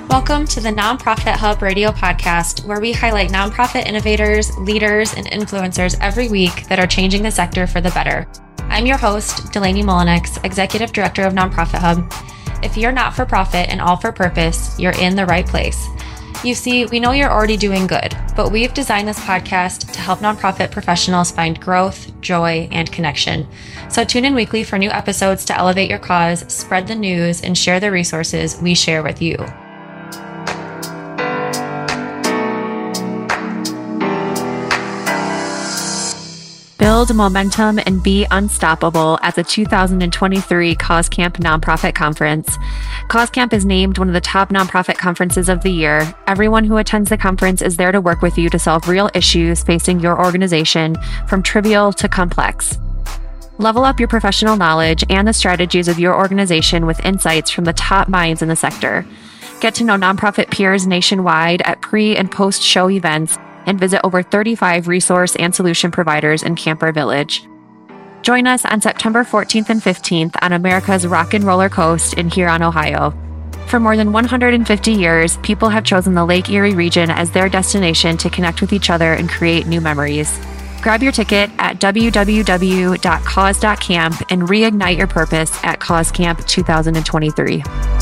Welcome to the Nonprofit Hub Radio podcast, where we highlight nonprofit innovators, leaders, and influencers every week that are changing the sector for the better. I'm your host, Delaney Mullenix, Executive Director of Nonprofit Hub. If you're not-for-profit and all-for-purpose, you're in the right place. You see, we know you're already doing good, but we've designed this podcast to help nonprofit professionals find growth, joy, and connection. So tune in weekly for new episodes to elevate your cause, spread the news, and share the resources we share with you. Build momentum and be unstoppable at the 2023 CauseCamp Nonprofit Conference. CauseCamp is named one of the top nonprofit conferences of the year. Everyone who attends the conference is there to work with you to solve real issues facing your organization, from trivial to complex. Level up your professional knowledge and the strategies of your organization with insights from the top minds in the sector. Get to know nonprofit peers nationwide at pre- and post-show events, and visit over 35 resource and solution providers in Camper Village. Join us on September 14th and 15th on America's Rock and Roller Coast in Huron, Ohio. For more than 150 years, people have chosen the Lake Erie region as their destination to connect with each other and create new memories. Grab your ticket at www.cause.camp and reignite your purpose at CauseCamp 2023.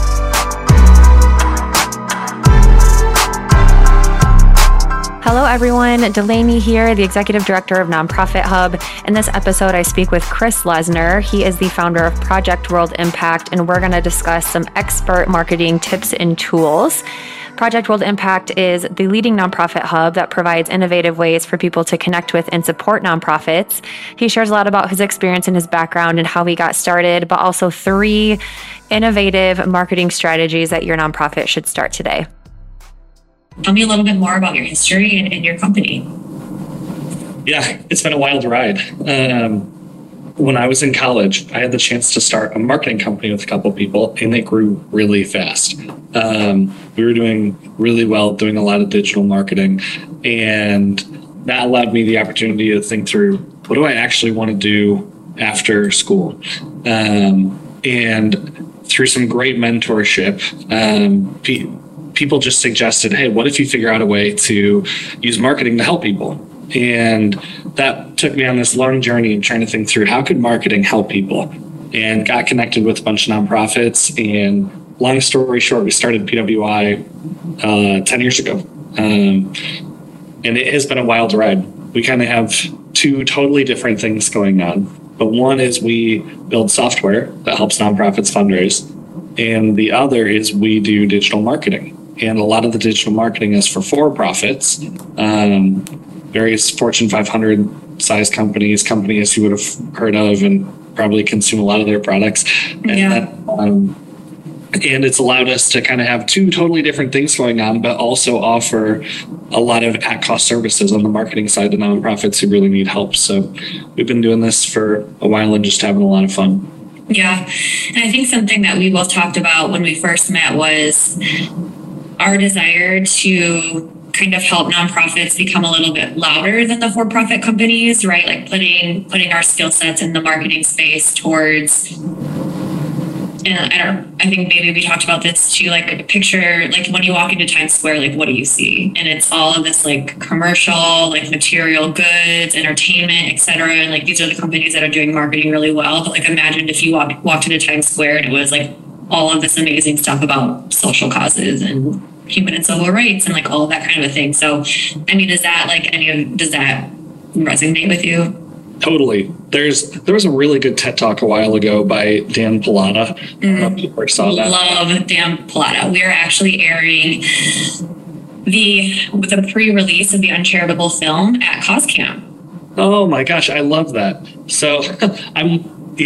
Hello, everyone. Delaney here, the Executive Director of Nonprofit Hub. In this episode, I speak with Chris Lesner. He is the founder of Project World Impact, and we're going to discuss some expert marketing tips and tools. Project World Impact is the leading nonprofit hub that provides innovative ways for people to connect with and support nonprofits. He shares a lot about his experience and his background and how he got started, but also 3 innovative marketing strategies that your nonprofit should start today. Tell me a little bit more about your history and your company. Yeah, it's been a wild ride. When I was in college, I had the chance to start a marketing company with a couple of people, and they grew really fast. We were doing really well, doing a lot of digital marketing, and that allowed me the opportunity to think through, what do I actually want to do after school? And through some great mentorship, people just suggested, hey, what if you figure out a way to use marketing to help people? And that took me on this long journey in trying to think through, how could marketing help people? And got connected with a bunch of nonprofits. And long story short, we started PWI 10 years ago. And it has been a wild ride. We kind of have 2 totally different things going on. But one is we build software that helps nonprofits fundraise. And the other is we do digital marketing. And a lot of the digital marketing is for-profits, various Fortune 500 size companies you would have heard of and probably consume a lot of their products. And it's allowed us to kind of have 2 totally different things going on, but also offer a lot of at-cost services on the marketing side to nonprofits who really need help. So we've been doing this for a while and just having a lot of fun. Yeah. And I think something that we both talked about when we first met was our desire to kind of help nonprofits become a little bit louder than the for-profit companies, right? Like putting our skill sets in the marketing space towards, and I think maybe we talked about this too, like a picture, like when you walk into Times Square, like what do you see? And it's all of this like commercial, like material goods, entertainment, et cetera. And like these are the companies that are doing marketing really well. But like imagine if you walked into Times Square and it was like all of this amazing stuff about social causes and human and civil rights and like all of that kind of a thing. So, I mean, does that resonate with you? Totally. There was a really good TED Talk a while ago by Dan Pallotta. People saw that. Love Dan Pallotta. We are actually airing the pre-release of the Uncharitable film at CauseCamp. Oh my gosh, I love that. So I'm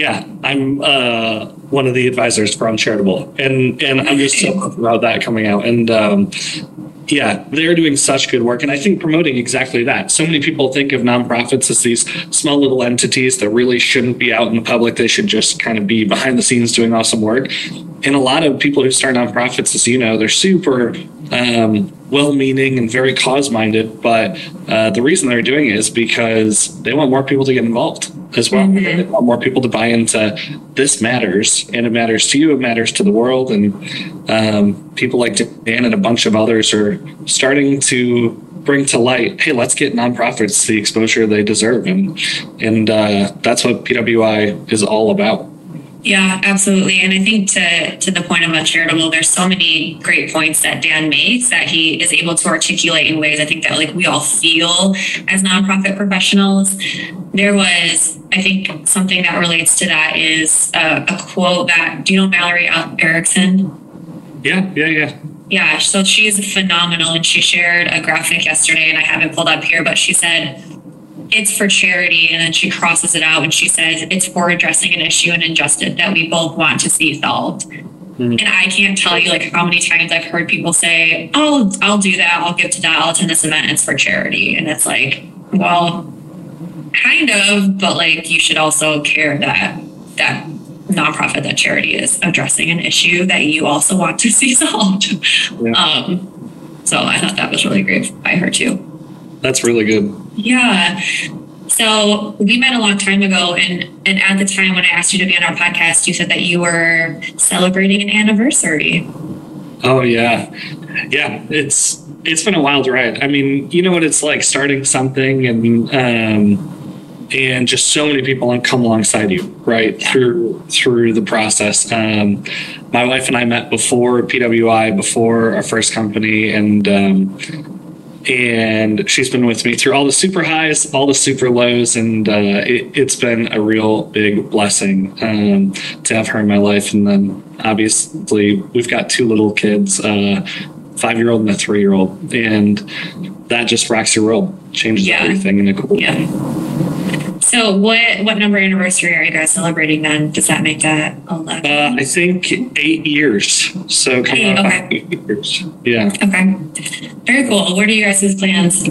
one of the advisors for Uncharitable, and I'm just so pumped about that coming out. And they're doing such good work, and I think promoting exactly that. So many people think of nonprofits as these small little entities that really shouldn't be out in the public. They should just kind of be behind the scenes doing awesome work. And a lot of people who start nonprofits, as you know, they're super well-meaning and very cause-minded, but the reason they're doing it is because they want more people to get involved as well. Mm-hmm. They want more people to buy into this matters, and it matters to you, it matters to the world, and people like Dan and a bunch of others are starting to bring to light, hey, let's get nonprofits the exposure they deserve, and that's what PWI is all about. Yeah, absolutely. And I think to the point of uncharitable, there's so many great points that Dan makes that he is able to articulate in ways I think that like we all feel as nonprofit professionals. There was, I think, something that relates to that is a quote that, do you know Mallory Erickson? Yeah. Yeah, so she's phenomenal, and she shared a graphic yesterday, and I have it pulled up here, but she said, it's for charity, and then she crosses it out and she says it's for addressing an issue and injustice that we both want to see solved. Mm-hmm. And I can't tell you like how many times I've heard people say, oh, I'll do that, I'll give to that, I'll attend this event, it's for charity. And it's like, well, kind of, but like you should also care that nonprofit, that charity is addressing an issue that you also want to see solved. Yeah. So I thought that was really great by her too. That's really good. Yeah. So we met a long time ago, and at the time when I asked you to be on our podcast, you said that you were celebrating an anniversary. Oh yeah. It's been a wild ride. I mean, you know what it's like starting something and just so many people come alongside you, right? Yeah. Through the process. My wife and I met before PWI, before our first company, and she's been with me through all the super highs, all the super lows, and it's been a real big blessing to have her in my life. And then obviously we've got two little kids, 5-year-old and a 3-year-old, and that just rocks your world, changes everything in a cool way. Yeah. So what number anniversary are you guys celebrating then? Does that make that 11? I think 8 years. So coming up on 8 years. Yeah. Okay. Very cool. What are you guys' plans?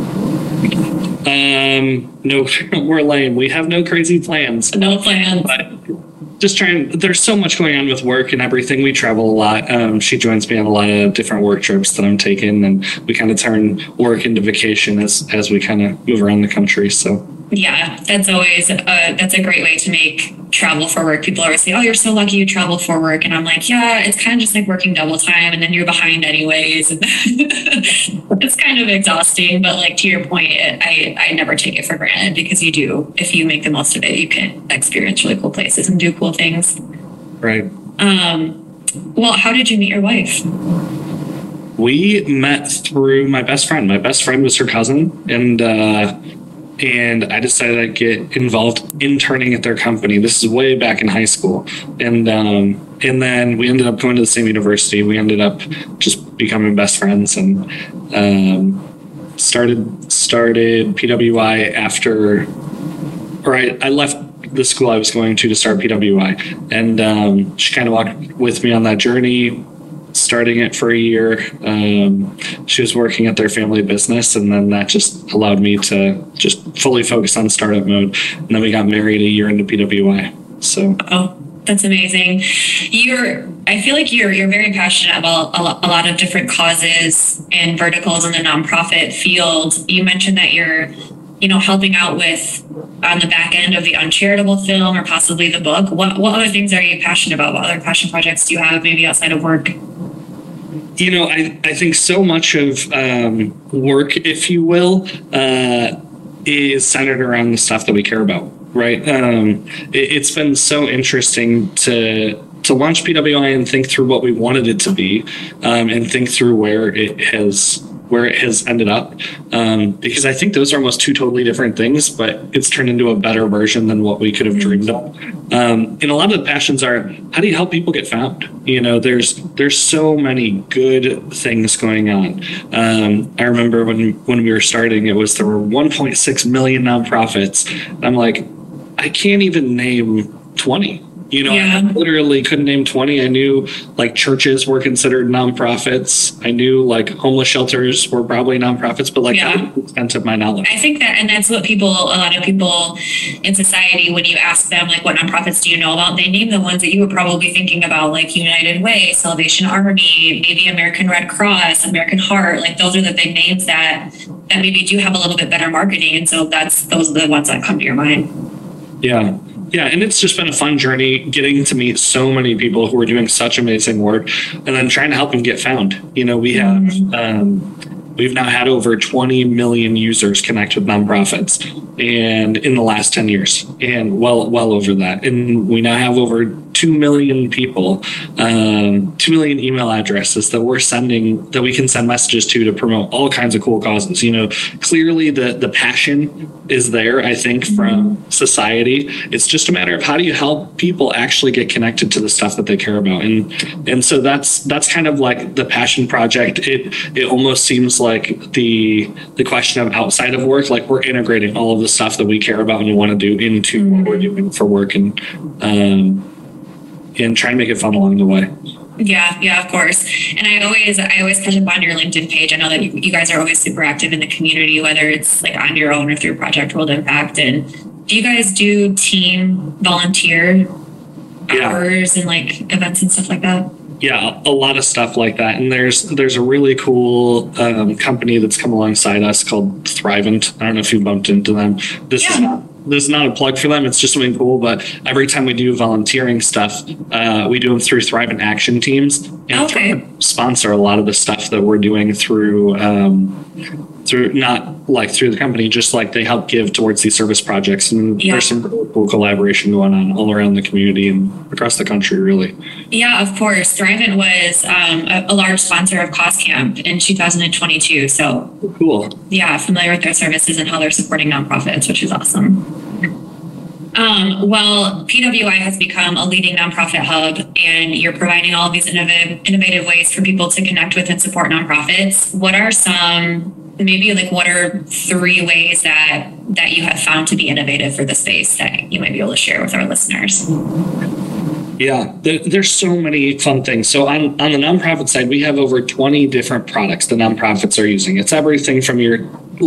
No, we're lame. We have no crazy plans. No plans. But just there's so much going on with work and everything. We travel a lot. She joins me on a lot of different work trips that I'm taking, and we kind of turn work into vacation as we kind of move around the country. So yeah, that's always that's a great way to make travel for work. People always say, oh, you're so lucky you travel for work. And I'm like, yeah, it's kind of just like working double time, and then you're behind anyways. It's kind of exhausting, but like to your point, I never take it for granted, because you do, if you make the most of it, you can experience really cool places and do cool things. Right. Well, how did you meet your wife? We met through my best friend. My best friend was her cousin, and I decided I'd get involved interning at their company. This is way back in high school. And then we ended up going to the same university. We ended up just becoming best friends, and started PWI after, or I left the school I was going to start PWI. And she kind of walked with me on that journey, starting it for a year. She was working at their family business, and then that just allowed me to just fully focus on startup mode. And then we got married a year into PWI. So that's amazing. I feel like you're very passionate about a lot of different causes and verticals in the nonprofit field. You mentioned that you're helping out with on the back end of the Uncharitable film, or possibly the book. What other things are you passionate about? What other passion projects do you have, maybe outside of work? I think so much of work, if you will, is centered around the stuff that we care about, right? It's been so interesting to launch PWI and think through what we wanted it to be, and think through where it has ended up, because I think those are almost two totally different things, but it's turned into a better version than what we could have dreamed of. And a lot of the passions are, how do you help people get found? There's so many good things going on. I remember when we were starting, there were 1.6 million nonprofits. I'm like, I can't even name 20. I literally couldn't name 20. I knew like churches were considered nonprofits. I knew like homeless shelters were probably nonprofits, but that was the extent of my knowledge. I think that, and that's what a lot of people in society, when you ask them like what nonprofits do you know about, they name the ones that you were probably thinking about, like United Way, Salvation Army, maybe American Red Cross, American Heart. Like those are the big names that maybe do have a little bit better marketing, and so those are the ones that come to your mind. Yeah, and it's just been a fun journey getting to meet so many people who are doing such amazing work, and then trying to help them get found. We have we've now had over 20 million users connect with nonprofits, and in the last 10 years, and well over that, and we now have over 2 million people, 2 million email addresses that we can send messages to promote all kinds of cool causes. Clearly the passion is there, I think, from society. It's just a matter of how do you help people actually get connected to the stuff that they care about. And so that's kind of like the passion project. It almost seems like the question of outside of work, like we're integrating all of the stuff that we care about and we want to do into what we're doing for work, and try and make it fun along the way. Yeah, of course. And I always catch up on your LinkedIn page. I know that you guys are always super active in the community, whether it's like on your own or through Project World Impact. And do you guys do team volunteer hours and like events and stuff like that? Yeah, a lot of stuff like that. And there's a really cool company that's come alongside us called Thrivent. I don't know if you bumped into them. This is not a plug for them. It's just something cool. But every time we do volunteering stuff, we do them through Thrivent Action Teams. And Thrivent sponsor a lot of the stuff that we're doing through not like through the company, just like they help give towards these service projects. And there's some really cool collaboration going on all around the community and across the country, really. Yeah, of course. Thrivent was a large sponsor of Cause Camp in 2022. So cool. Yeah, familiar with their services and how they're supporting nonprofits, which is awesome. Well, PWI has become a leading nonprofit hub, and you're providing all of these innovative ways for people to connect with and support nonprofits. What are what are 3 ways that you have found to be innovative for the space that you might be able to share with our listeners? Yeah, there's so many fun things. So on the nonprofit side, we have over 20 different products that nonprofits are using. It's everything from your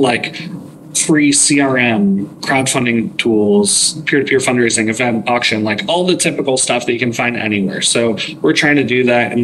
free CRM, crowdfunding tools, peer-to-peer fundraising, event, auction, like all the typical stuff that you can find anywhere. So we're trying to do that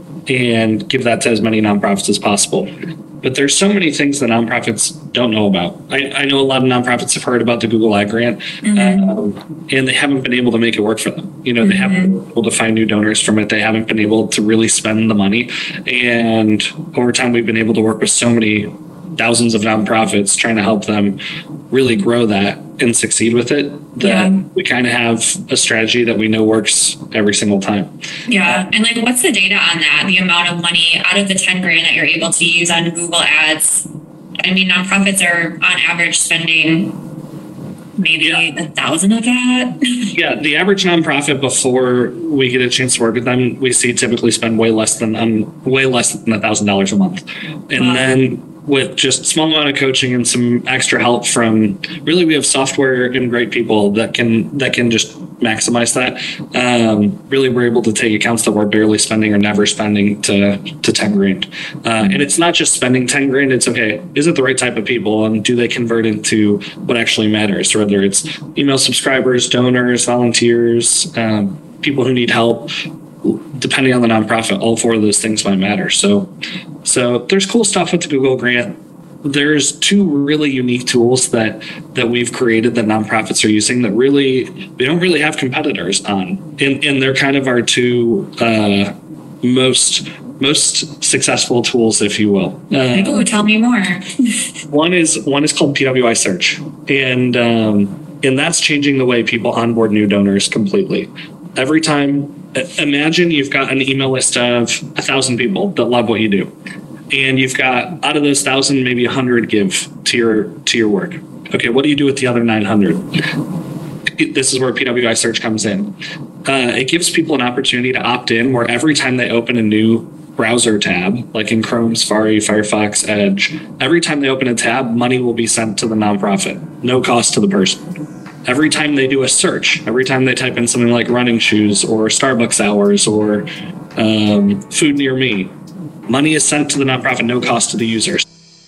and give that to as many nonprofits as possible. But there's so many things that nonprofits don't know about. I know a lot of nonprofits have heard about the Google Ag Grant, and they haven't been able to make it work for them. They haven't been able to find new donors from it. They haven't been able to really spend the money. And over time, we've been able to work with so many thousands of nonprofits trying to help them really grow that and succeed with it, that we kind of have a strategy that we know works every single time. Yeah. And what's the data on that? The amount of money out of the 10 grand that you're able to use on Google Ads? I mean, nonprofits are on average spending maybe 1,000 of that. Yeah. The average nonprofit, before we get a chance to work with them, we see typically spend way less than $1,000 a month. And then with just a small amount of coaching and some extra help from we have software and great people that can just maximize that. Really, we're able to take accounts that we're barely spending or never spending to 10 grand. And it's not just spending 10 grand. It's okay. Is it the right type of people? And do they convert into what actually matters? Whether it's email subscribers, donors, volunteers, people who need help. Depending on the nonprofit, all 4 of those things might matter. So there's cool stuff with the Google Grant. There's 2 really unique tools that we've created that nonprofits are using that we don't really have competitors on. And they're kind of our 2 most successful tools, if you will. Tell me more. One is called PWI Search. And that's changing the way people onboard new donors completely. Every time, imagine you've got an email list of 1,000 people that love what you do. And you've got, out of those 1,000, maybe 100 give to your work. Okay, what do you do with the other 900? This is where PWI Search comes in. It gives people an opportunity to opt in, where every time they open a new browser tab, like in Chrome, Safari, Firefox, Edge, every time they open a tab, money will be sent to the nonprofit. No cost to the person. every time they do a search, every time they type in something like running shoes or Starbucks hours or food near me, money is sent to the nonprofit, no cost to the users.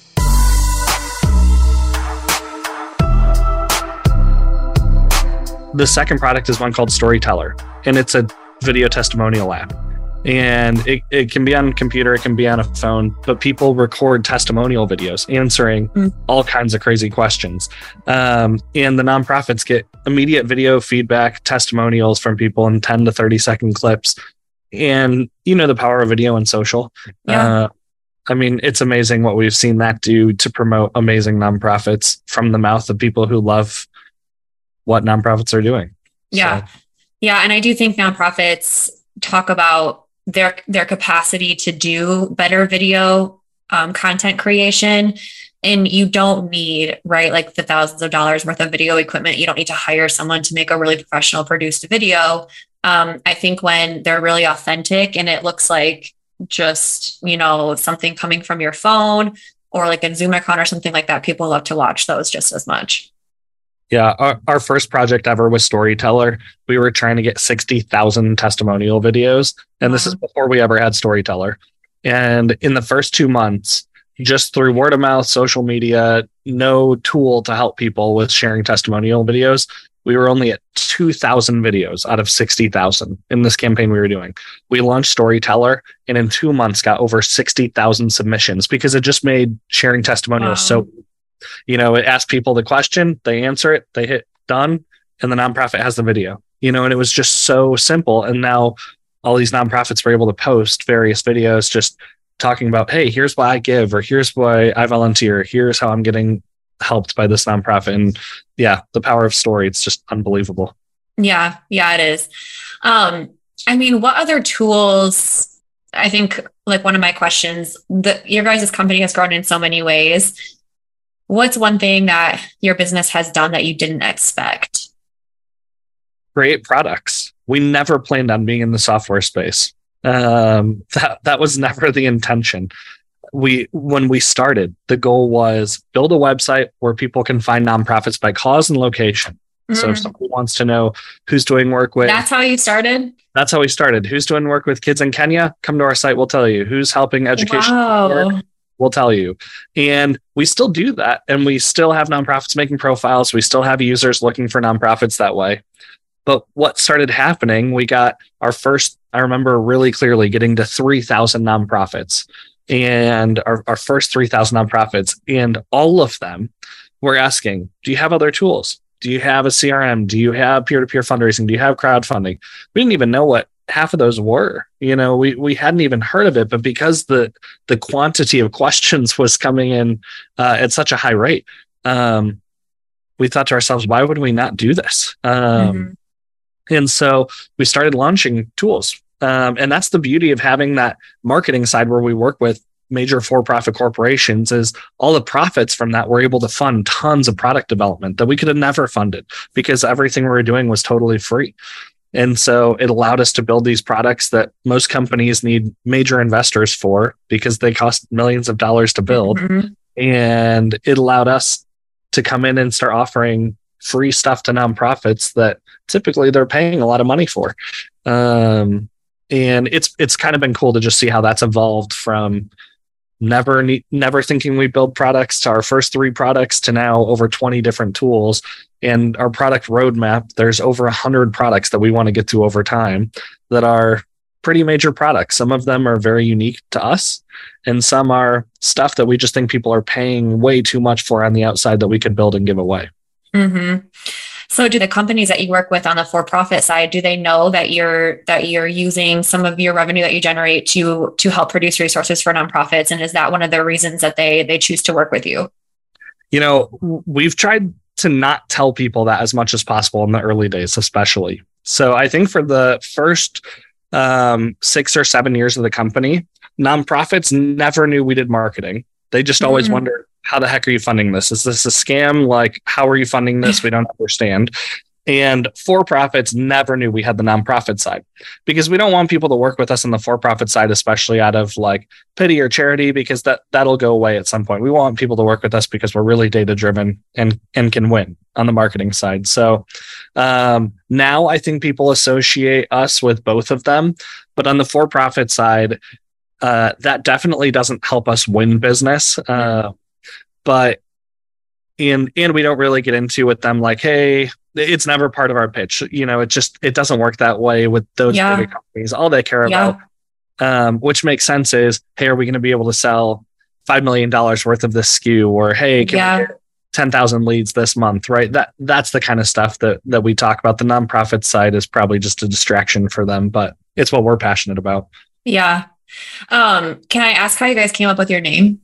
The second product is one called Storyteller, and it's a video testimonial app. And it can be on a computer, it can be on a phone, but people record testimonial videos answering all kinds of crazy questions. And the nonprofits get immediate video feedback, testimonials from people in 10 to 30 second clips. And you know the power of video and social. Yeah. I mean, it's amazing what we've seen that do to promote amazing nonprofits from the mouth of people who love what nonprofits are doing. Yeah. So. Yeah. And I do think nonprofits talk about their capacity to do better video content creation. And you don't need, right, like the thousands of dollars worth of video equipment. You don't need to hire someone to make a really professional produced video. I think when they're really authentic and it looks like just, something coming from your phone or like a Zoom account or something like that, people love to watch those just as much. Yeah, our first project ever was Storyteller. We were trying to get 60,000 testimonial videos. And this is before we ever had Storyteller. And in the first 2 months, just through word of mouth, social media, no tool to help people with sharing testimonial videos, we were only at 2,000 videos out of 60,000 in this campaign we were doing. We launched Storyteller and in 2 months got over 60,000 submissions because it just made sharing testimonials so it asks people the question, they answer it, they hit done, and the nonprofit has the video, and it was just so simple. And now all these nonprofits were able to post various videos just talking about, hey, here's why I give, or here's why I volunteer, here's how I'm getting helped by this nonprofit. And yeah, the power of story, it's just unbelievable. Yeah, it is. What other tools, I think like one of my questions, your guys' company has grown in so many ways. What's one thing that your business has done that you didn't expect? Create products. We never planned on being in the software space. That was never the intention. When we started, the goal was build a website where people can find nonprofits by cause and location. So if somebody wants to know who's doing work with... That's how you started? That's how we started. Who's doing work with kids in Kenya? Come to our site, we'll tell you. Who's helping education work? We'll tell you. And we still do that. And we still have nonprofits making profiles. We still have users looking for nonprofits that way. But what started happening, we got our first, I remember really clearly getting to 3,000 nonprofits and our first 3,000 nonprofits. And all of them were asking, do you have other tools? Do you have a CRM? Do you have peer-to-peer fundraising? Do you have crowdfunding? We didn't even know what half of those were. We hadn't even heard of it, but because the quantity of questions was coming in at such a high rate, we thought to ourselves, why would we not do this? And so we started launching tools. And that's the beauty of having that marketing side where we work with major for-profit corporations is all the profits from that we're able to fund tons of product development that we could have never funded because everything we were doing was totally free. And so it allowed us to build these products that most companies need major investors for because they cost millions of dollars to build. And it allowed us to come in and start offering free stuff to nonprofits that typically they're paying a lot of money for. And it's kind of been cool to just see how that's evolved from never thinking we build products to our first 3 products to now over 20 different tools. And our product roadmap, there's over 100 products that we want to get to over time that are pretty major products. Some of them are very unique to us, and some are stuff that we just think people are paying way too much for on the outside that we could build and give away. So do the companies that you work with on the for-profit side, do they know that you're using some of your revenue that you generate to help produce resources for nonprofits? And is that one of the reasons that they choose to work with you? We've tried to not tell people that as much as possible in the early days, especially. So I think for the first 6 or 7 years of the company, nonprofits never knew we did marketing. They just always wondered, how the heck are you funding this? Is this a scam? Like, how are you funding this? We don't understand. And for-profits never knew we had the nonprofit side because we don't want people to work with us on the for-profit side, especially out of like pity or charity, because that'll go away at some point. We want people to work with us because we're really data-driven and can win. on the marketing side. So now I think people associate us with both of them, but on the for-profit side, that definitely doesn't help us win business. But and we don't really get into with them like, hey, it's never part of our pitch. It doesn't work that way with those big companies. All they care about, which makes sense, is, hey, are we going to be able to sell $5 million worth of this SKU? Or, hey, can we get 10,000 leads this month? Right. That's the kind of stuff that we talk about. The nonprofit side is probably just a distraction for them, but it's what we're passionate about. Yeah. Can I ask how you guys came up with your name?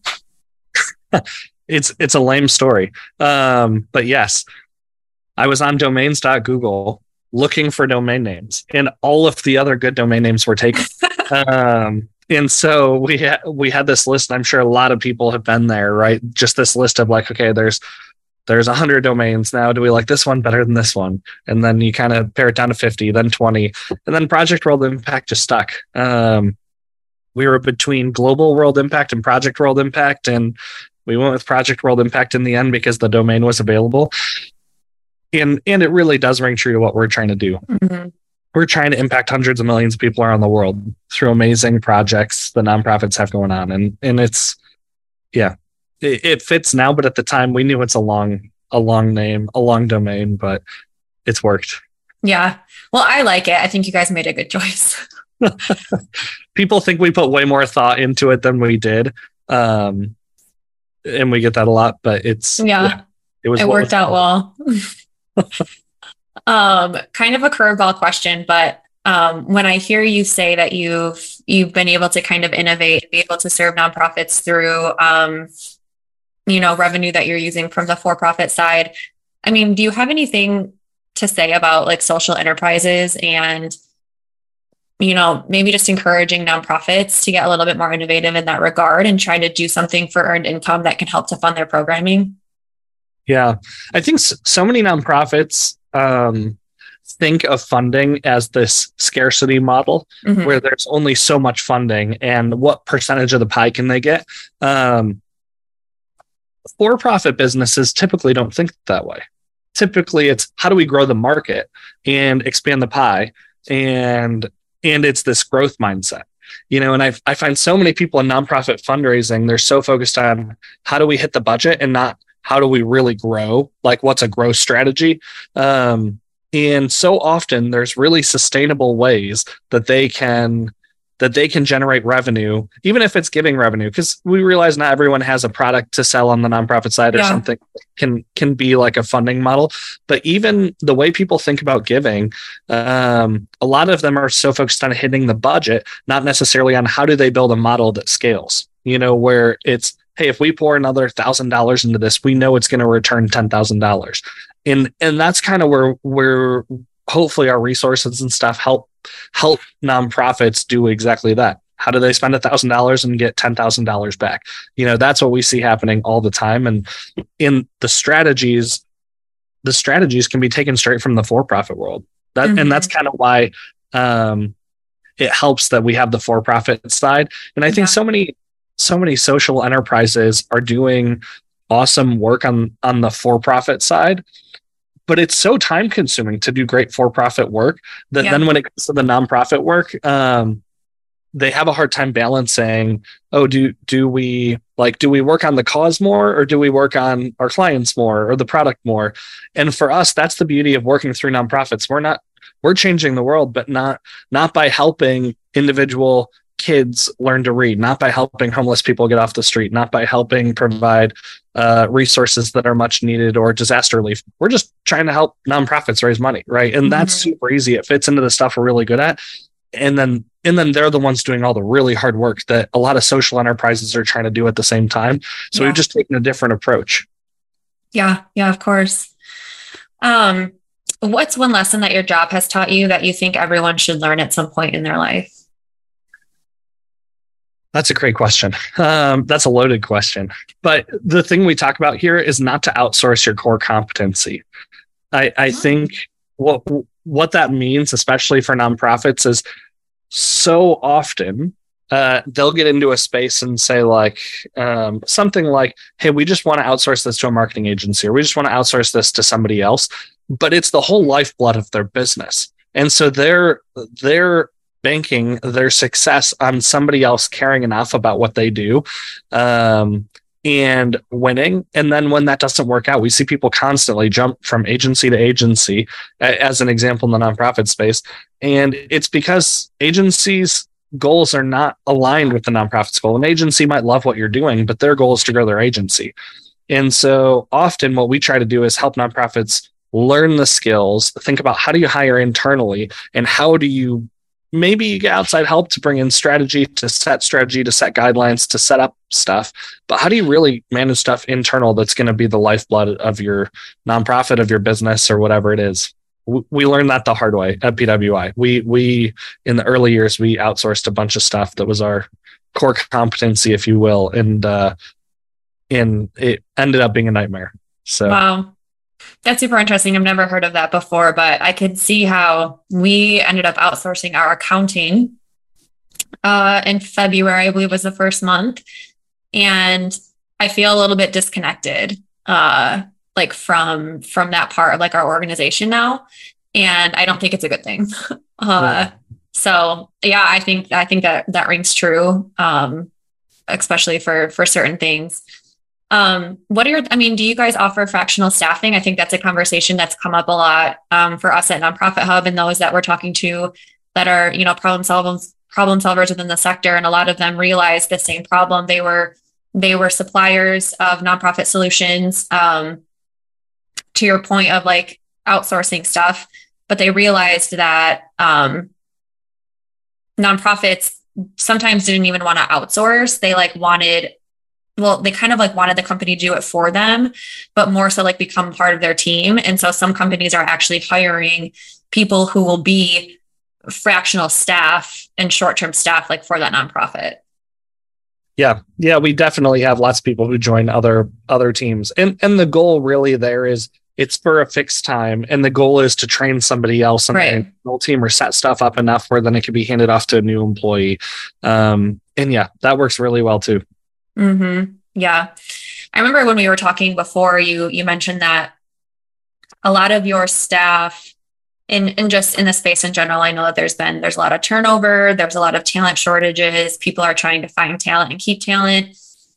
It's a lame story. But yes, I was on domains.google looking for domain names, and all of the other good domain names were taken. And so we had this list. I'm sure a lot of people have been there, right? Just this list of like, okay, there's 100 domains. Now, do we like this one better than this one? And then you kind of pare it down to 50, then 20, and then Project World Impact just stuck. We were between Global World Impact and Project World Impact, and we went with Project World Impact in the end because the domain was available. And it really does ring true to what we're trying to do. Mm-hmm. We're trying to impact hundreds of millions of people around the world through amazing projects the nonprofits have going on. And it's, it fits now, but at the time we knew it's a long name, a long domain, but it's worked. Yeah. Well, I like it. I think you guys made a good choice. People think we put way more thought into it than we did. And we get that a lot, but it worked out well. Kind of a curveball question, but when I hear you say that you've been able to kind of innovate, be able to serve nonprofits through revenue that you're using from the for-profit side, I mean, do you have anything to say about like social enterprises and maybe just encouraging nonprofits to get a little bit more innovative in that regard and try to do something for earned income that can help to fund their programming? Yeah, I think so many nonprofits think of funding as this scarcity model, mm-hmm. where there's only so much funding and what percentage of the pie can they get. For-profit businesses typically don't think that way. Typically, it's how do we grow the market and expand the pie, and it's this growth mindset. And I find so many people in nonprofit fundraising, they're so focused on how do we hit the budget and not how do we really grow? Like, what's a growth strategy? And so often there's really sustainable ways that they can generate revenue, even if it's giving revenue, because we realize not everyone has a product to sell on the nonprofit side or something can be like a funding model. But even the way people think about giving, a lot of them are so focused on hitting the budget, not necessarily on how do they build a model that scales, where it's, hey, if we pour another $1,000 into this, we know it's going to return $10,000. And that's kind of where hopefully our resources and stuff help nonprofits do exactly that. How do they spend $1,000 and get $10,000 back? That's what we see happening all the time. And in the strategies can be taken straight from the for-profit world. Mm-hmm. And that's kind of why it helps that we have the for-profit side. And I think so many social enterprises are doing awesome work on the for-profit side, but it's so time consuming to do great for-profit work that then when it comes to the nonprofit work, they have a hard time balancing, do we work on the cause more, or do we work on our clients more or the product more? And for us, that's the beauty of working through nonprofits. We're changing the world, but not by helping individual kids learn to read, not by helping homeless people get off the street, not by helping provide resources that are much needed or disaster relief. We're just trying to help nonprofits raise money, right? And that's super easy. It fits into the stuff we're really good at. And then they're the ones doing all the really hard work that a lot of social enterprises are trying to do at the same time. So we've just taken a different approach. Yeah, of course. What's one lesson that your job has taught you that you think everyone should learn at some point in their life? That's a great question. That's a loaded question. But the thing we talk about here is not to outsource your core competency. I think what that means, especially for nonprofits, is so often they'll get into a space and say like something like, hey, we just want to outsource this to a marketing agency, or we just want to outsource this to somebody else. But it's the whole lifeblood of their business. And so they're banking their success on somebody else caring enough about what they do and winning. And then when that doesn't work out, we see people constantly jump from agency to agency, as an example in the nonprofit space. And it's because agencies' goals are not aligned with the nonprofit's goal. An agency might love what you're doing, but their goal is to grow their agency. And so often what we try to do is help nonprofits learn the skills, think about how do you hire internally, and how do you maybe get outside help to bring in strategy, to set guidelines, to set up stuff. But how do you really manage stuff internal that's going to be the lifeblood of your nonprofit, of your business, or whatever it is? We learned that the hard way at PWI. We in the early years, we outsourced a bunch of stuff that was our core competency, if you will. And it ended up being a nightmare. So wow. That's super interesting. I've never heard of that before, but I could see how we ended up outsourcing our accounting in February, I believe was the first month. And I feel a little bit disconnected, like from that part of like our organization now. And I don't think it's a good thing. So yeah, I think that rings true, especially for certain things. Do you guys offer fractional staffing? I think that's a conversation that's come up a lot for us at Nonprofit Hub and those that we're talking to that are, problem solvers within the sector. And a lot of them realized the same problem. They were suppliers of nonprofit solutions, to your point of like outsourcing stuff, but they realized that nonprofits sometimes didn't even want to outsource. They wanted the company to do it for them, but more so like become part of their team. And so some companies are actually hiring people who will be fractional staff and short-term staff like for that nonprofit. Yeah, we definitely have lots of people who join other teams. And the goal really there is it's for a fixed time. And the goal is to train somebody else on the whole team or set stuff up enough where then it can be handed off to a new employee. And yeah, that works really well too. Mm-hmm. Yeah. I remember when we were talking before, you mentioned that a lot of your staff and just in the space in general, I know that there's a lot of turnover. There's a lot of talent shortages. People are trying to find talent and keep talent.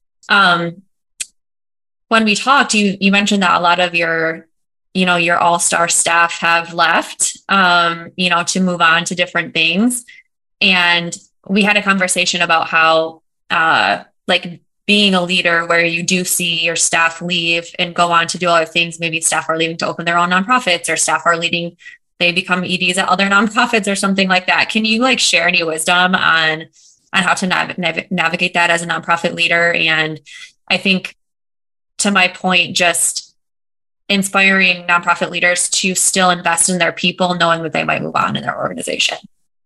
When we talked, you mentioned that a lot of your all-star staff have left, to move on to different things. And we had a conversation about how, being a leader where you do see your staff leave and go on to do other things. Maybe staff are leaving to open their own nonprofits, or staff are leading, they become EDs at other nonprofits or something like that. Can you share any wisdom on how to navigate that as a nonprofit leader? And I think, to my point, just inspiring nonprofit leaders to still invest in their people, knowing that they might move on in their organization.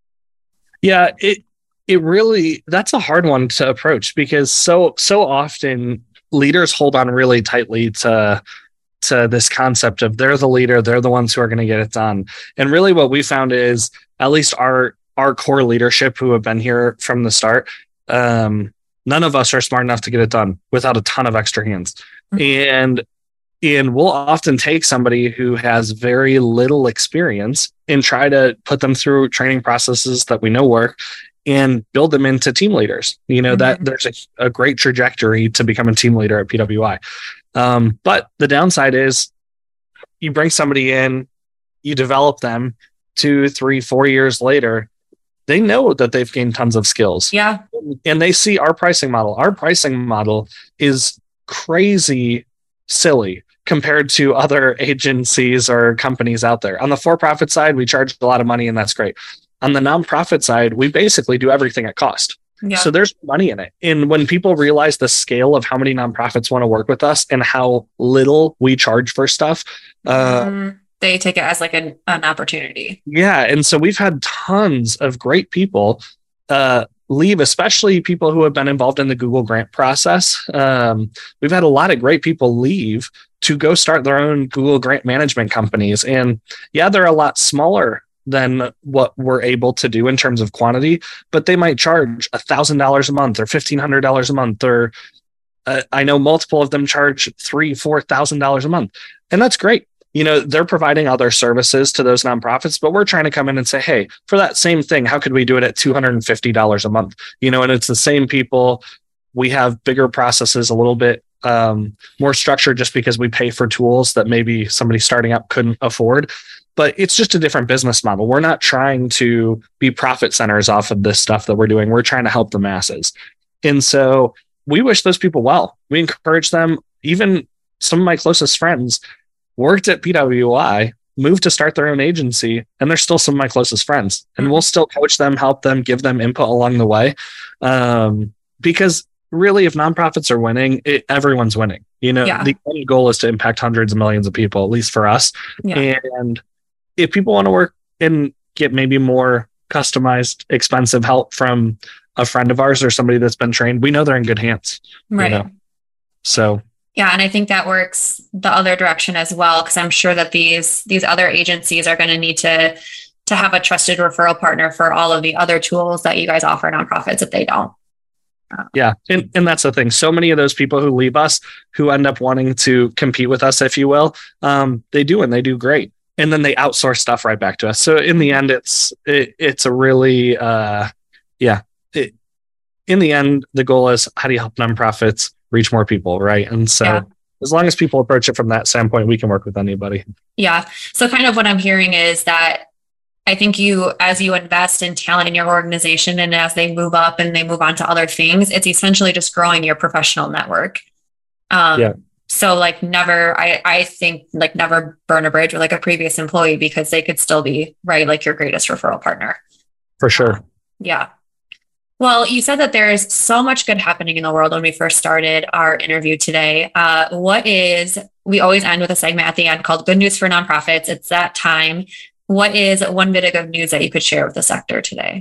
Yeah, it really, that's a hard one to approach because so often leaders hold on really tightly to this concept of they're the leader, they're the ones who are going to get it done. And really what we found is, at least our core leadership who have been here from the start, none of us are smart enough to get it done without a ton of extra hands. Mm-hmm. And we'll often take somebody who has very little experience and try to put them through training processes that we know work and build them into team leaders. Mm-hmm. That there's a great trajectory to become a team leader at PWI. But the downside is you bring somebody in, you develop them 2, 3, 4 years later, they know that they've gained tons of skills. Yeah. And they see our pricing model. Our pricing model is crazy silly compared to other agencies or companies out there. On the for-profit side, we charge a lot of money and that's great. On the nonprofit side, we basically do everything at cost. Yeah. So there's money in it. And when people realize the scale of how many nonprofits want to work with us and how little we charge for stuff, they take it as an opportunity. Yeah. And so we've had tons of great people leave, especially people who have been involved in the Google grant process. We've had a lot of great people leave to go start their own Google grant management companies. And yeah, they're a lot smaller than what we're able to do in terms of quantity, but they might charge $1,000 a month or $1,500 a month, or I know multiple of them charge $3,000-$4,000 a month. And that's great. They're providing other services to those nonprofits, but we're trying to come in and say, hey, for that same thing, how could we do it at $250 a month? And it's the same people. We have bigger processes, a little bit more structured, just because we pay for tools that maybe somebody starting up couldn't afford. But it's just a different business model. We're not trying to be profit centers off of this stuff that we're doing. We're trying to help the masses. And so we wish those people well. We encourage them. Even some of my closest friends worked at PWI, moved to start their own agency, and they're still some of my closest friends. And we'll still coach them, help them, give them input along the way. Because really, if nonprofits are winning, everyone's winning. The only goal is to impact hundreds of millions of people, at least for us. Yeah. And if people want to work and get maybe more customized, expensive help from a friend of ours or somebody that's been trained, we know they're in good hands. Right. So. Yeah. And I think that works the other direction as well, because I'm sure that these other agencies are going to need to have a trusted referral partner for all of the other tools that you guys offer nonprofits if they don't. Yeah. And that's the thing. So many of those people who leave us, who end up wanting to compete with us, if you will, they do, and they do great. And then they outsource stuff right back to us. So in the end, it's a really, in the end, the goal is, how do you help nonprofits reach more people, right? And so as long as people approach it from that standpoint, we can work with anybody. Yeah. So kind of what I'm hearing is that I think as you invest in talent in your organization, and as they move up and they move on to other things, it's essentially just growing your professional network. So I think never burn a bridge with a previous employee, because they could still be your greatest referral partner. For sure. Yeah. Well, you said that there's so much good happening in the world when we first started our interview today. We always end with a segment at the end called Good News for Nonprofits. It's that time. What is one bit of good news that you could share with the sector today?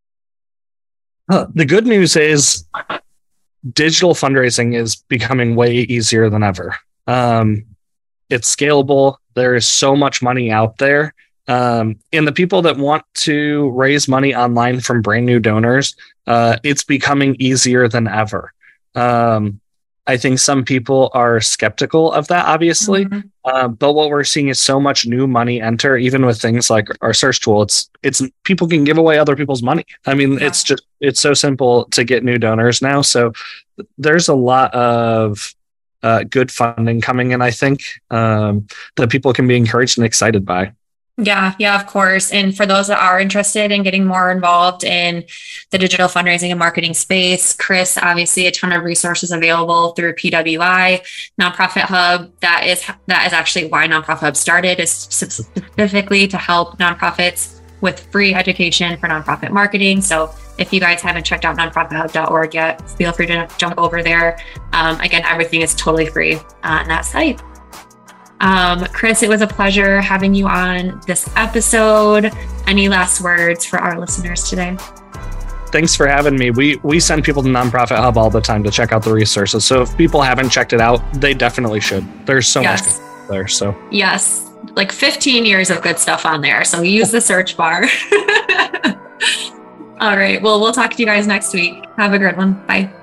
The good news is digital fundraising is becoming way easier than ever. It's scalable. There is so much money out there. And the people that want to raise money online from brand new donors, it's becoming easier than ever. I think some people are skeptical of that, obviously. Mm-hmm. But what we're seeing is so much new money enter, even with things like our search tool. It's people can give away other people's money. I mean, it's so simple to get new donors now. So there's a lot of good funding coming in, I think, that people can be encouraged and excited by. Yeah, of course. And for those that are interested in getting more involved in the digital fundraising and marketing space, Chris, obviously a ton of resources available through PWI, Nonprofit Hub. That is actually why Nonprofit Hub started, is specifically to help nonprofits with free education for nonprofit marketing. So if you guys haven't checked out nonprofithub.org yet, feel free to jump over there. Again, everything is totally free on that site. Chris, it was a pleasure having you on this episode. Any last words for our listeners today? Thanks for having me. We send people to Nonprofit Hub all the time to check out the resources. So if people haven't checked it out, they definitely should. There's so much there. So yes, 15 years of good stuff on there. So use the search bar. All right. Well, we'll talk to you guys next week. Have a good one. Bye.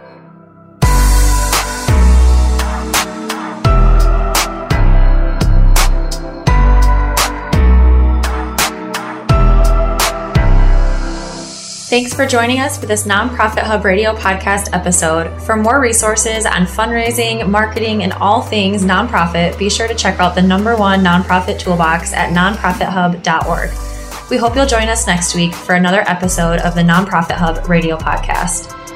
Thanks for joining us for this Nonprofit Hub Radio podcast episode. For more resources on fundraising, marketing, and all things nonprofit, be sure to check out the #1 nonprofit toolbox at nonprofithub.org. We hope you'll join us next week for another episode of the Nonprofit Hub Radio podcast.